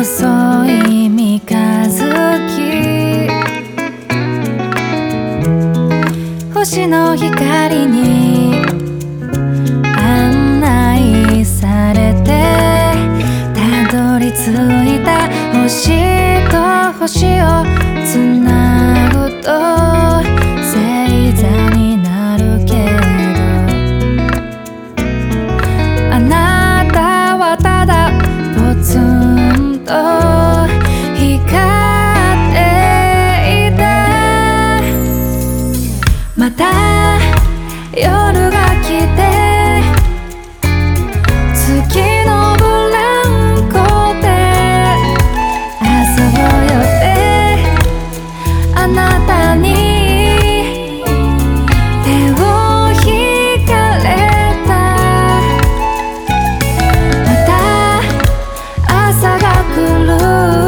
細い三日月、星の光に案内されてたどり着いた星と星をつなぐと星座になるけど、あなたはただポツンと光っていて、また夜が来て月のブランコで遊ぼうよってあなたに手を引かれた。また朝が来る、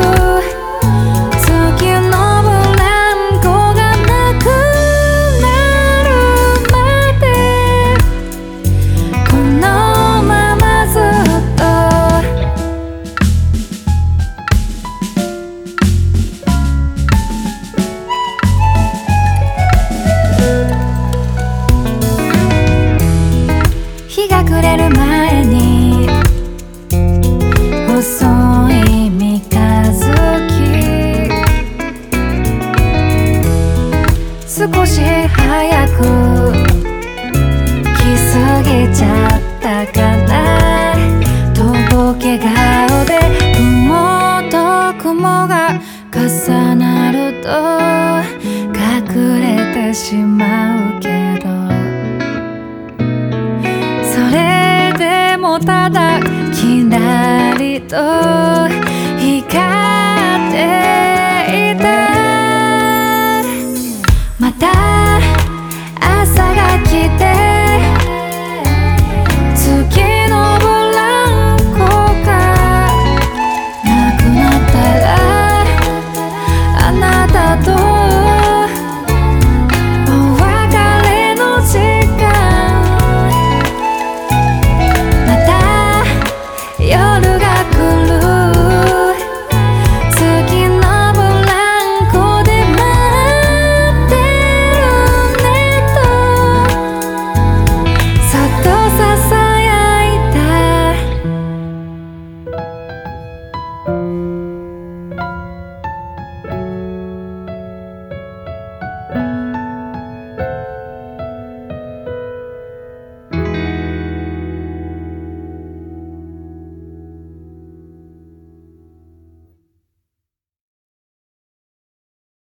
月のブランコがなくなるまでこのままずっと。日が暮れる前に細い三日月、少し早く来すぎちゃったかな。とぼけ顔で雲と雲が重なると隠れてしまうけど、それでもただきらりと